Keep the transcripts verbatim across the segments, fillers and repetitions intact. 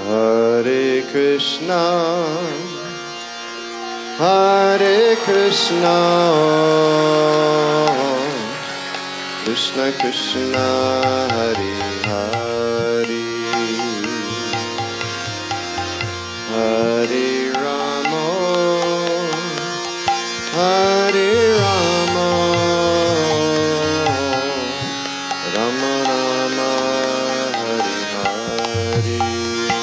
Hare Krishna, Hare Krishna, Krishna Krishna, Hare Hare, Hare Rama, Hare Rama, Rama Rama, Hare Hare.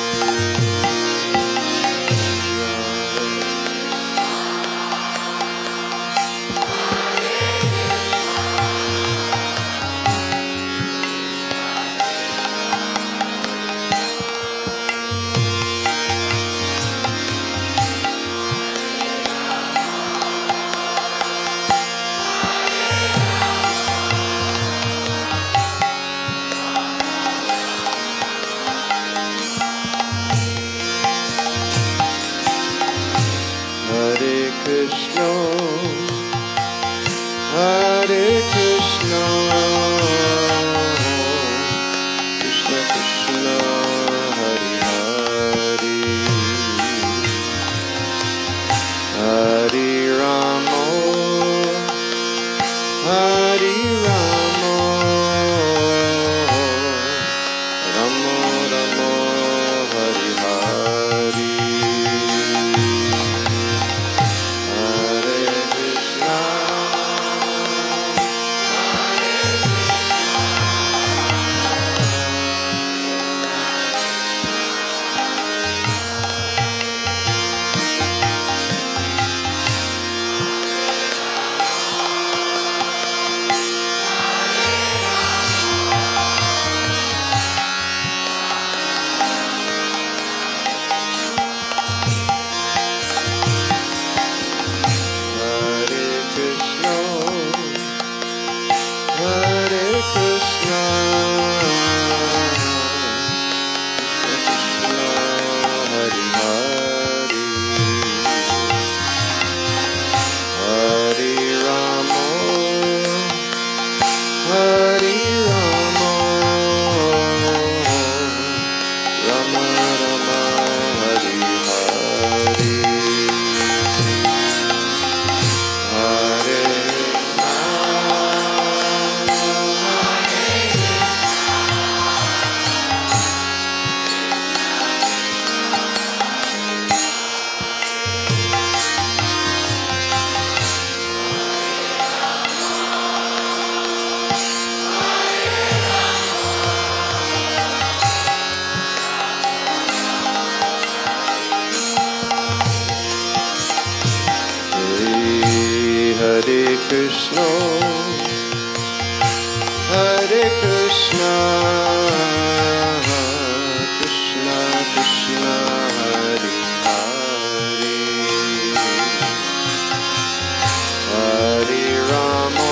Krishna, Hare Krishna, Krishna Krishna, Hare Hare, Hare Rama,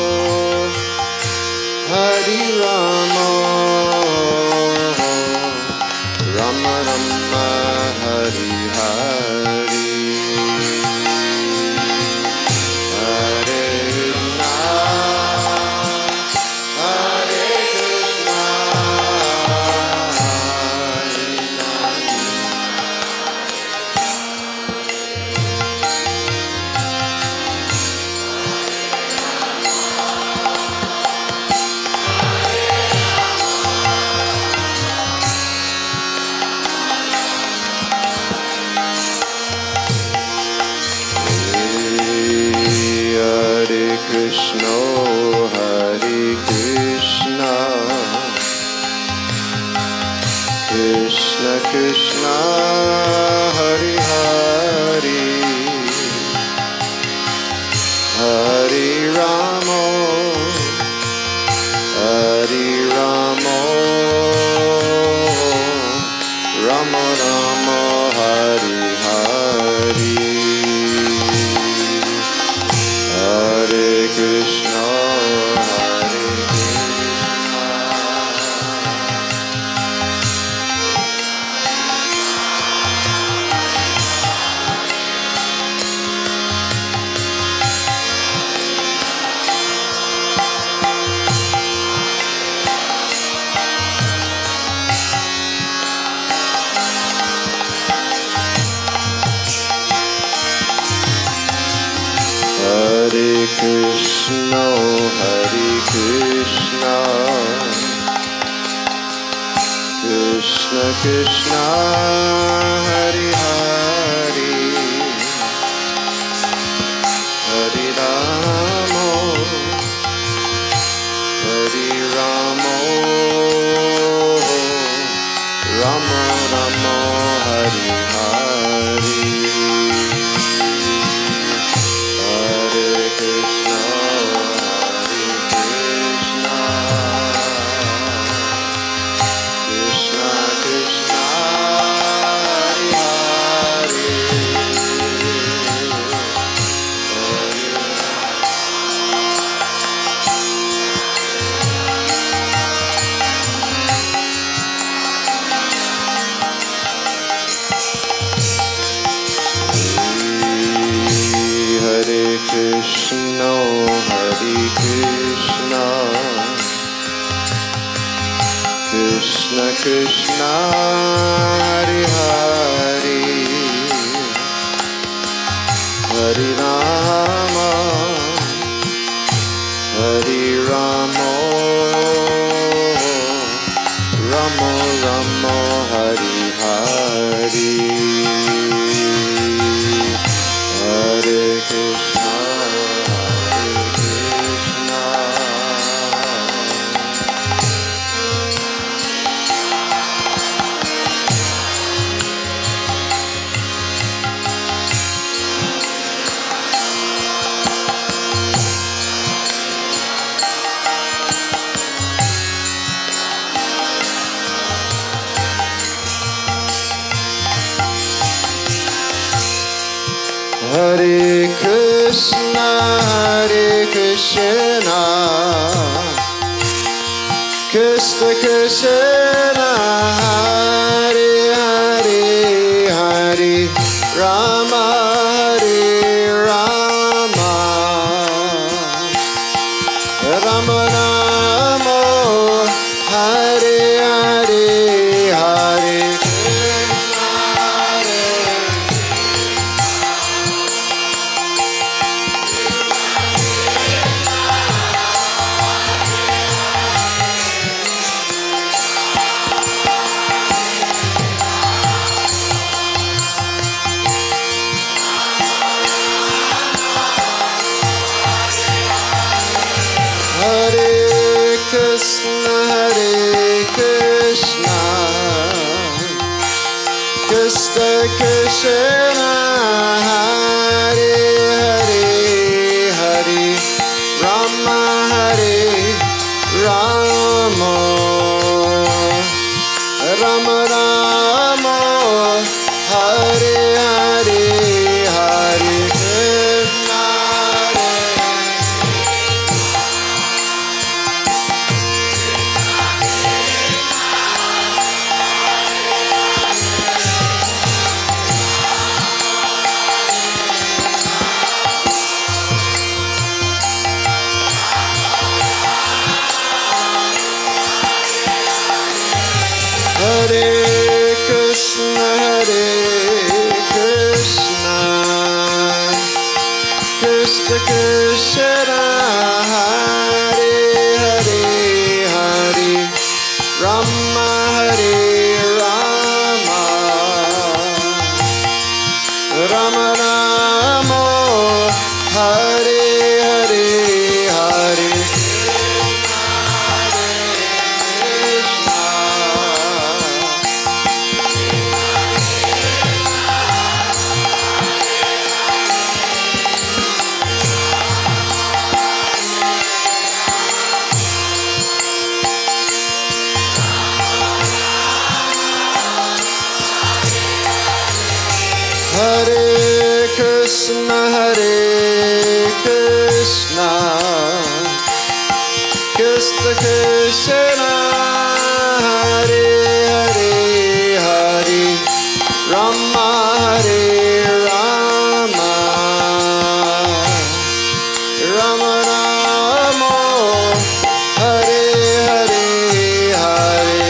Hare Rama, Rama Rama, Hare Hare. Krishna, Hare Krishna, Krishna Krishna, Hare Hare, Hare Rama, Hare Rama, Rama Rama, Hare Hare, Hare Krishna, Hare Krishna, Hare Krishna, Hare Krishna, Krishna Krishna, Hare Hare, Hare Rama, Hare Rama, Rama Rama, Hare Hare. Krishna, Hare Krishna, Krishna Krishna, Hare Hare, Hare Rama, Hare Rama, Rama Rama, Hare Hare, Hare Krishna. Hare Krishna, Hare Krishna, Krishna Krishna, Hare Hare, Hare Rama, Hare Rama, Rama Rama, Hare Hare, Hare Krishna, Hare Krishna, Krishna Krishna, Hare Hare, Hare Rama, Hare Rama, Rama Rama, Hare Hare, Hare Krishna. Hare Krishna, Hare Krishna, Krishna Krishna, Hare Hare, Hare Rama, Hare Rama, Rama Rama, Hare Hare, Hare Hare Krishna, Hare Krishna, Krishna Krishna, Hare Hare, Hare Rama, Hare Rama, Rama Rama, Hare Hare, Hare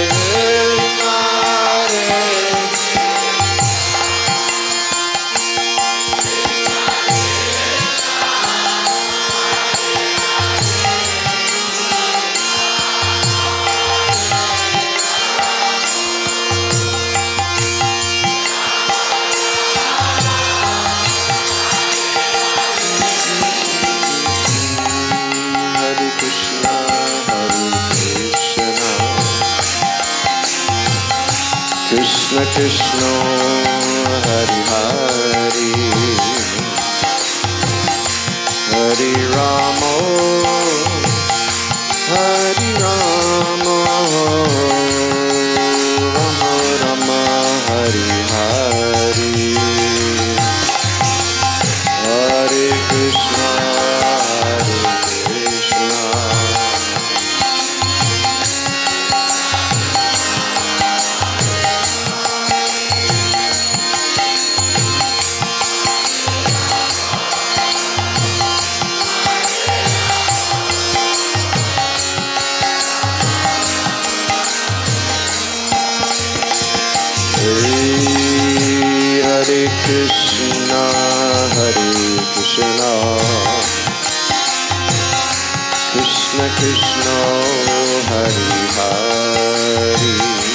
Krishna Krishna Hari Hari Hari Rama Hari Rama Rama Rama Hari Hari Hare Krishna Hare Krishna Hare Krishna, Hare Krishna, Krishna Krishna, Hare Hare,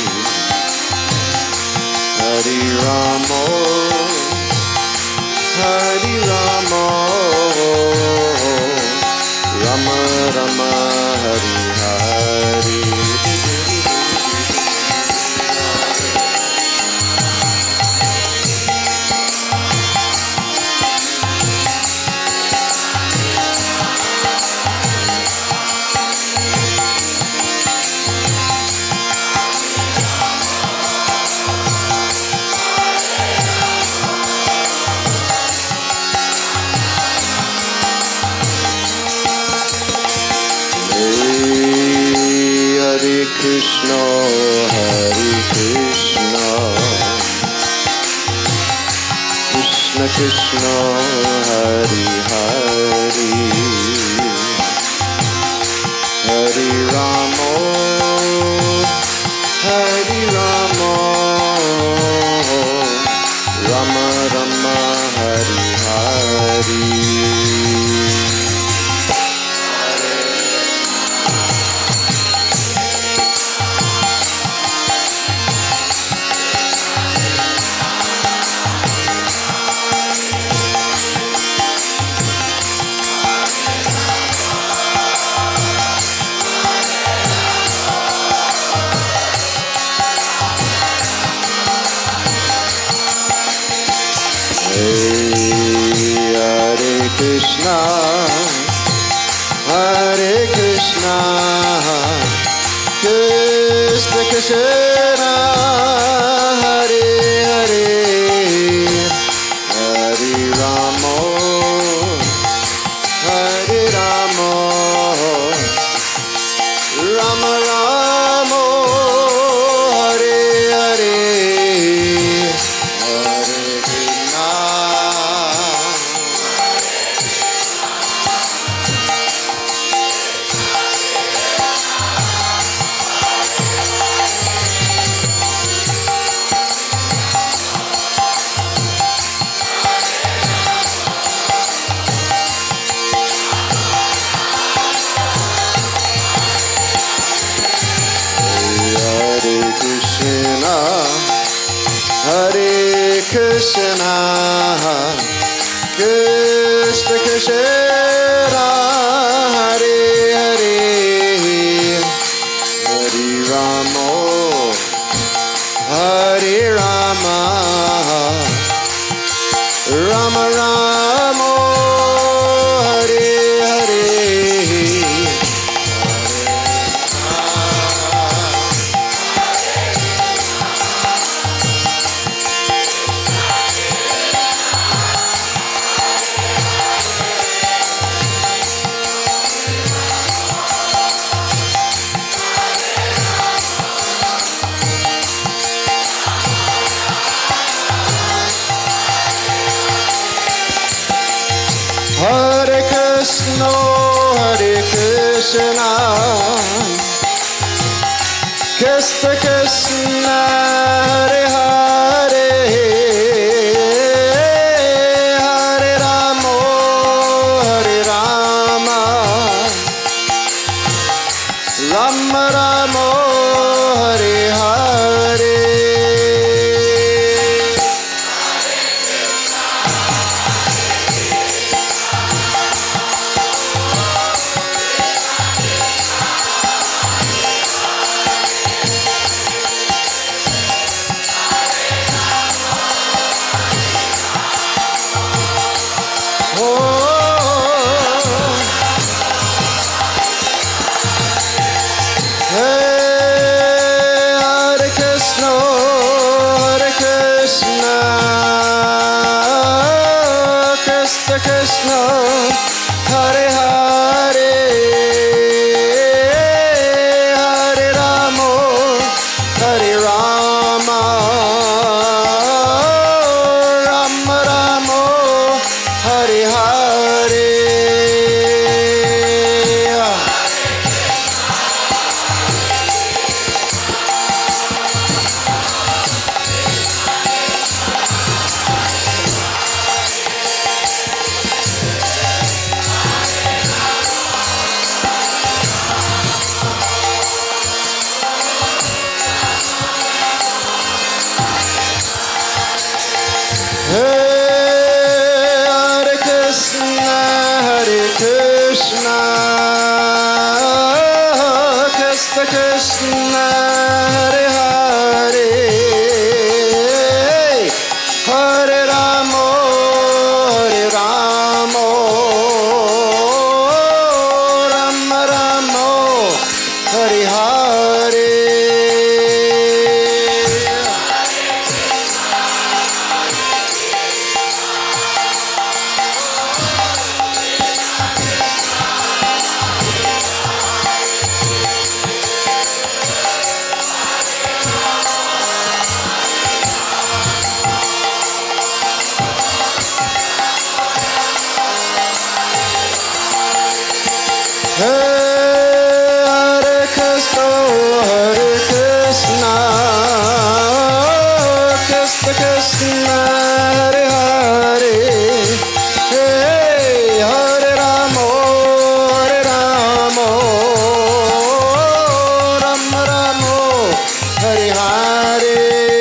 Hare Rama, Hare Rama, Rama Rama, Hare Hare. Hare Krishna, Hare Krishna, Krishna Krishna, Hare Hare, Hare Rama, Hare Rama, Rama Rama, Hare Hare. Hare Krishna, Hare Krishna, Krishna Krishna, Hare Hare, Hare Rama, Hare Rama, Rama Rama, Hare Hare. Hare Krishna, Krishna Krishna, Hare Hare, Hare Rama, Hare Rama, Rama Rama, Hare Hare. Hare Krishna, Hare Krishna, Krishna Krishna, Hare Hare, Hare Rama, Hare Rama, Rama Rama, Hare Hare. Krishna, Hare Hare, Hare Rama, Hare Rama, Rama Rama, Hare Hare. Hare Krishna, Hare Krishna, Krishna Krishna, Hare Hare, Hare Rama, Hare Rama, Rama Rama, Hare Hare. Hare Krishna, Hare Krishna, Krishna Krishna, Hare Hare, hey, Hare Rama, Hare Rama, Rama Rama, Hare Hare.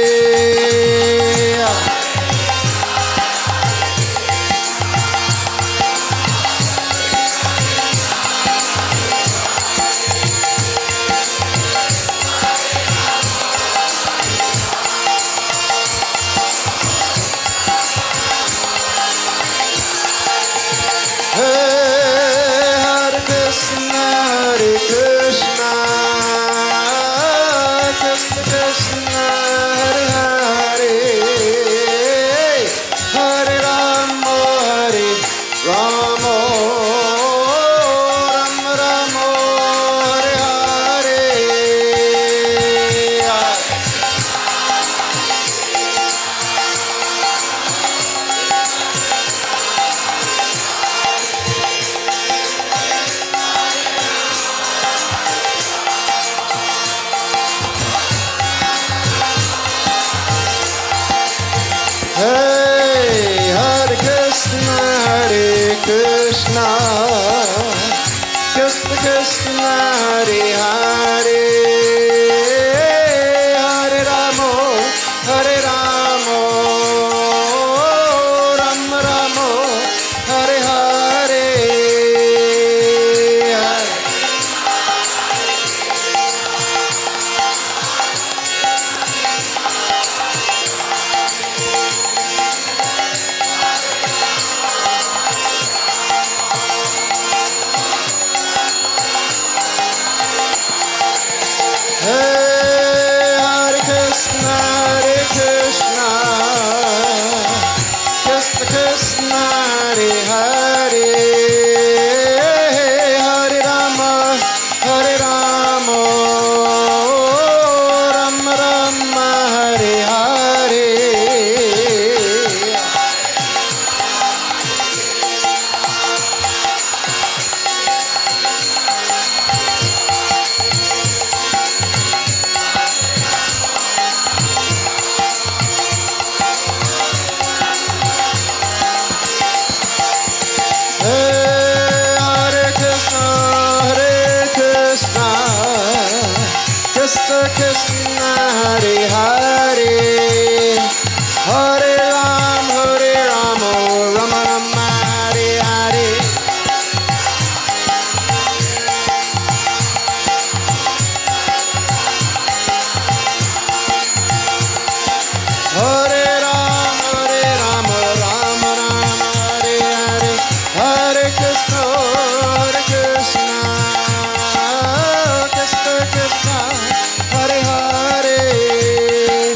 Hare Krishna, Hare Krishna, Krishna Krishna, Hare Hare, Hare Rama, Hare Rama, Rama Rama, Hare Hare. Hey, Hare Krishna, Hare Krishna, Krishna Krishna, Hare Hare, Hare Rama, Hare Rama, Rama Rama, Hare Hare. Hey, Hare Krishna, Hare Krishna, Krishna Krishna, Hare Hare, Hare Rama, Hare Rama, Rama Rama, Hare Hare. Hare Krishna, Hare Krishna, Krishna Krishna, Hare Hare, Hare Rama, Hare Rama, Rama Rama, Hare Hare. Hare Rama, Hare Rama, Rama Rama, Hare Hare, Hare Krishna, Hare Krishna, Krishna Krishna, Hare Hare.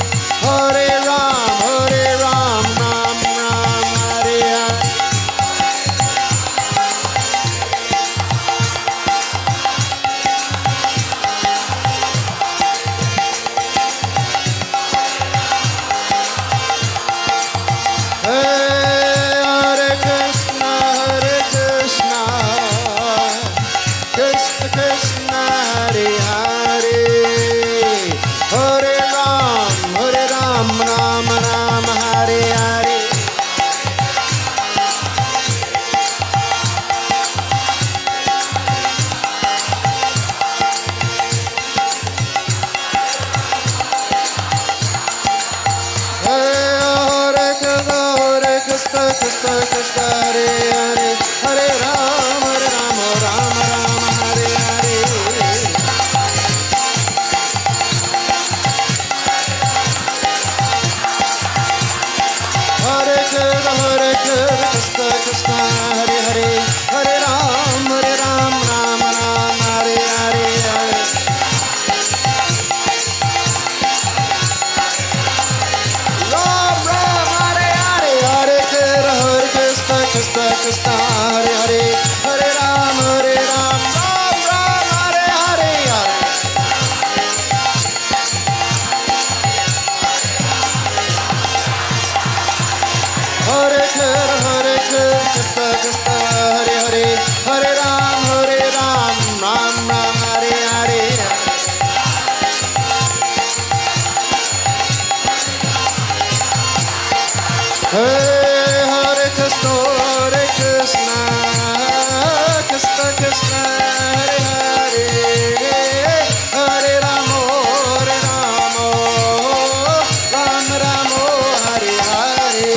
Krishna, Hare Hare, Hare Ramo, Hare Ramo, Ram Ramo, Hare Hare.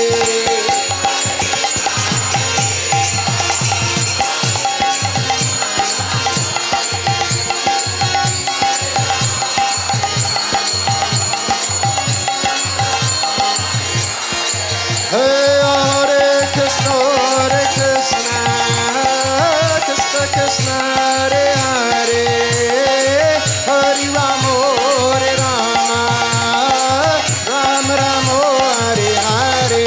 Hare Krishna, Hare Krishna, Krishna Krishna, Hare Hare, Hare Ramo, Hare Rama, Ram Ramo, Hare Hare.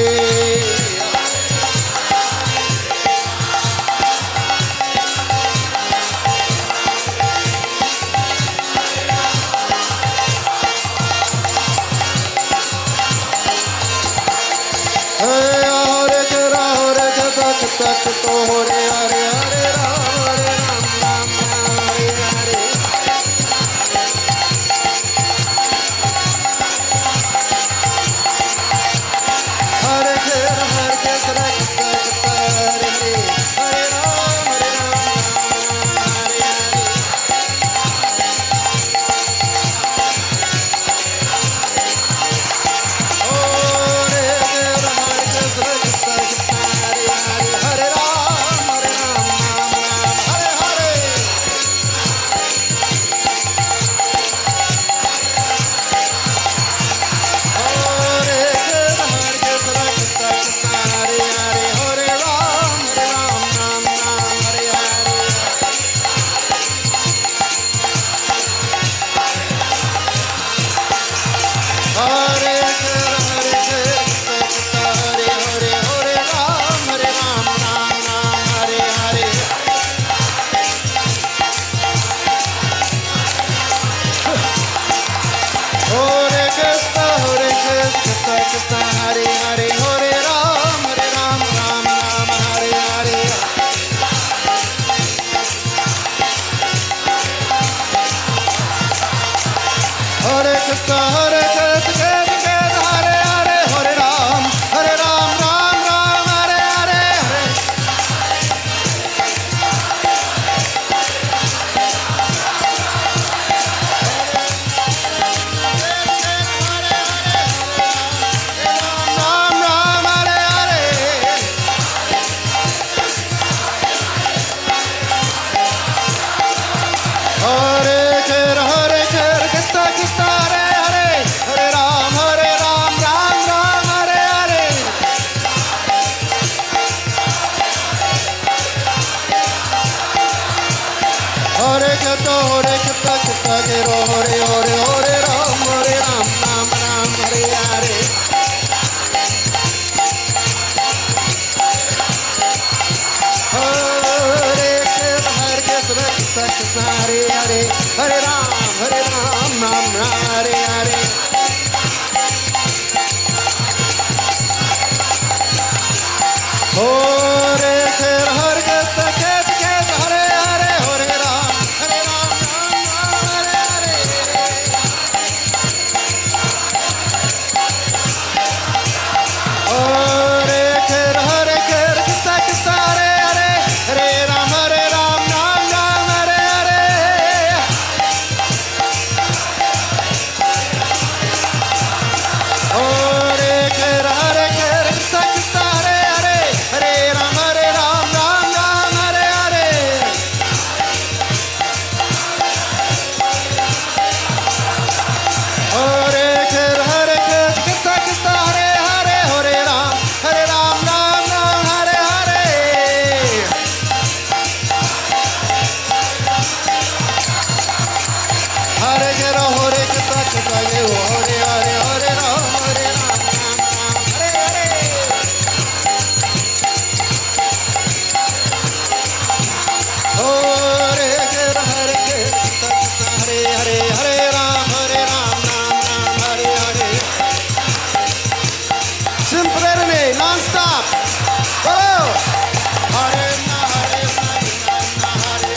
Hare Krishna, Hare Krishna, Krishna Krishna, Hare Hare, Hare Rama, Hare Rama, Hare Hare. Hare Krishna, Hare Krishna, Krishna Krishna, Hare Hare, Hare Rama, Hare Rama, Hare Hare.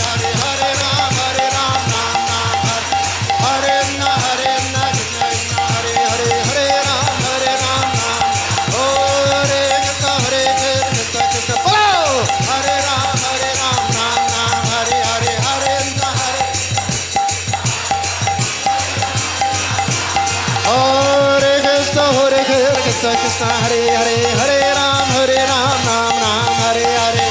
Hare Hare Hare, Hare Ram, Hare Ram, Ram Ram, Hare Hare.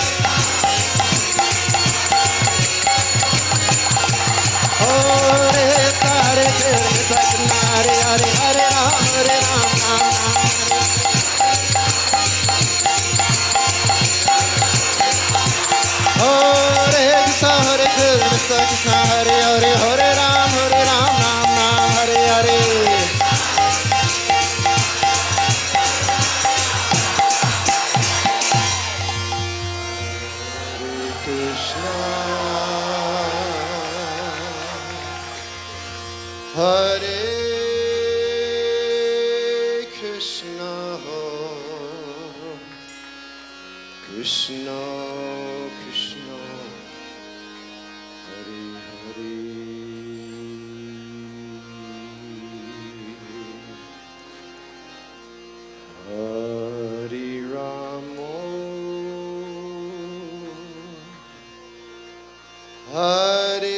Hare Hare Krishna, Hare Hare, Hare Ram, Hare Ram, Ram Ram, Hare Krishna, Hare Krishna, Krishna Hare Hare, Hare Ram, Hare Ram, Ram Ram, Hare Hare. Hare Krishna, Krishna Krishna, Hare Hare, Hare Rama, Hare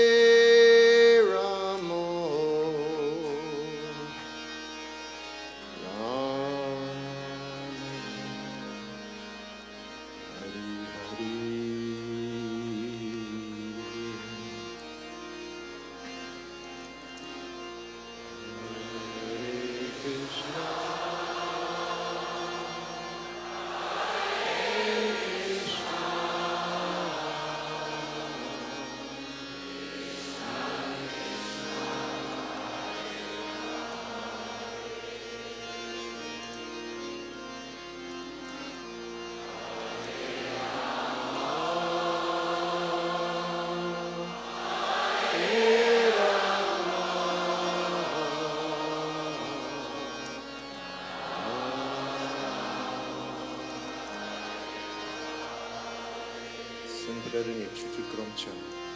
Sundararini Chutukromcha.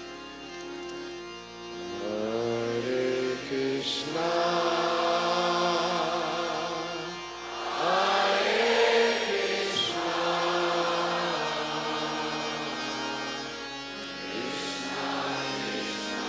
Hare Krishna, Hare Krishna, Krishna Krishna,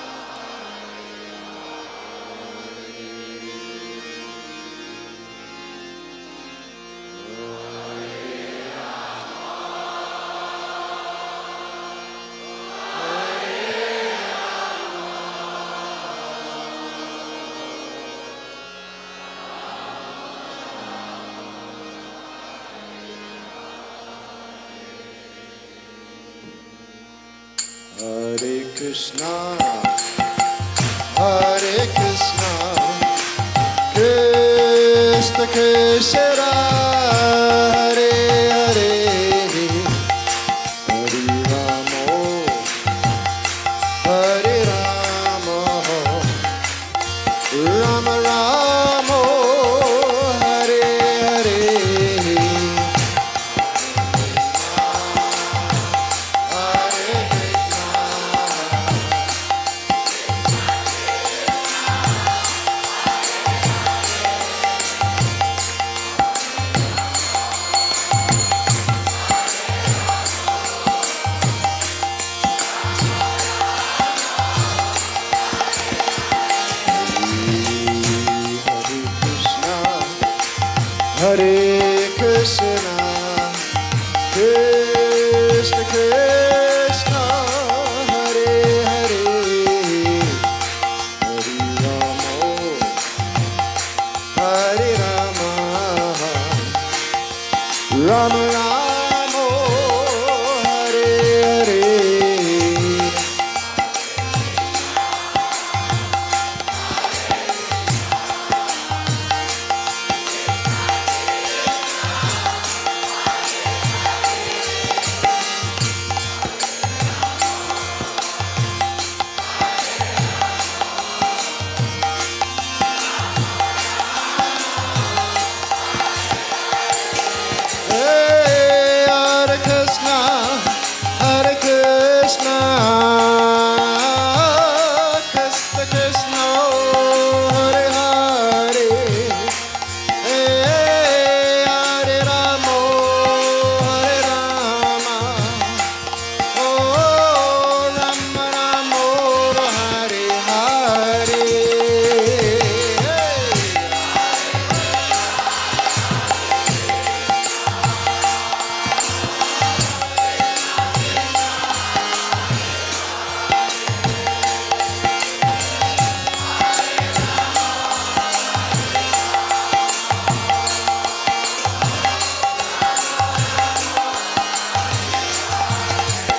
Hare Krishna, Hare Krishna, Krishna Krishna, Hare Hare, Hare Rama, Hare Rama, Rama Rama, Hare Hare. Hare Krishna, Krishna Krishna, Hare Hare, Hare Rama, Hare Rama, Rama Rama, Hare Hare.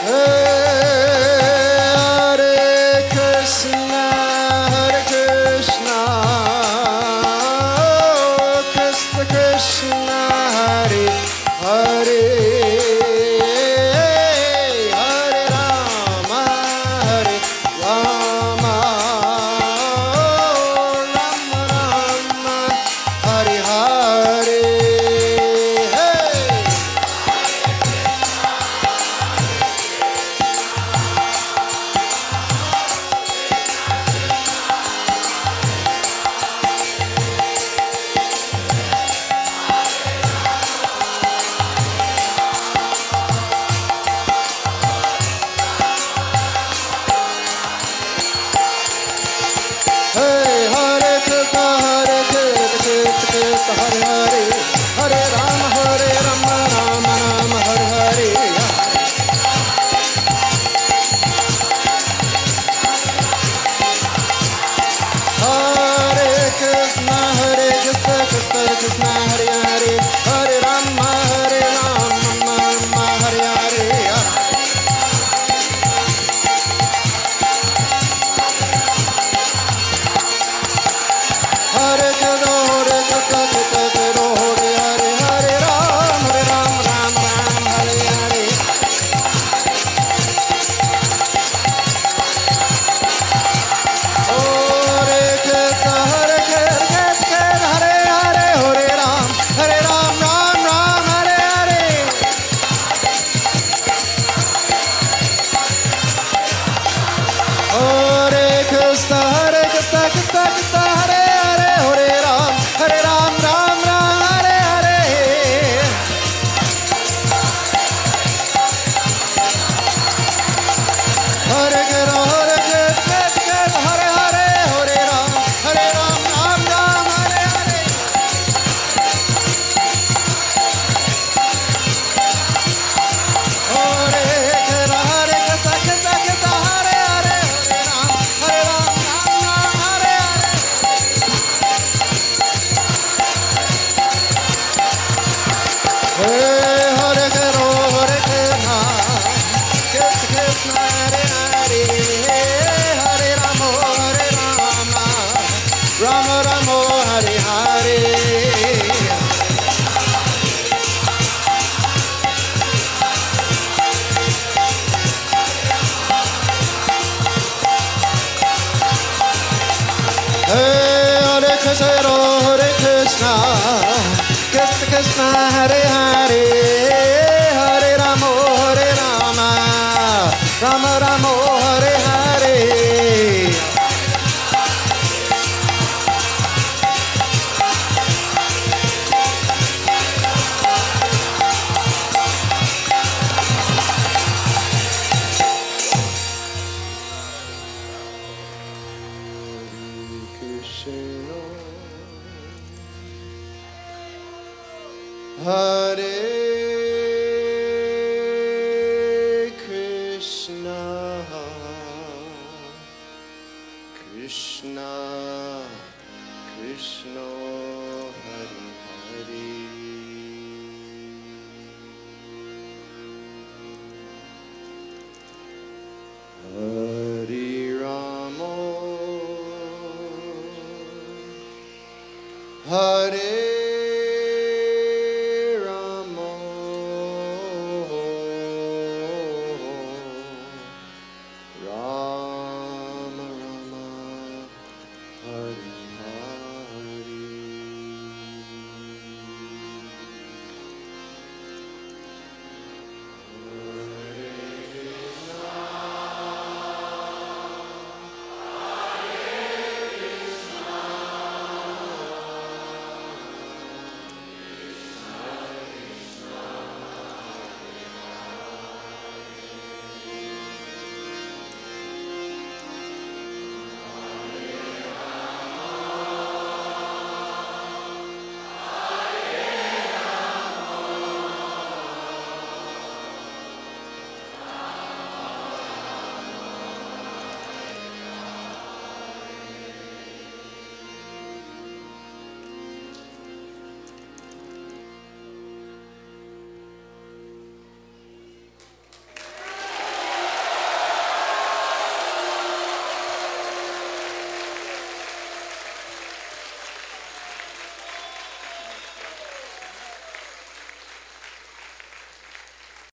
Krishna, Krishna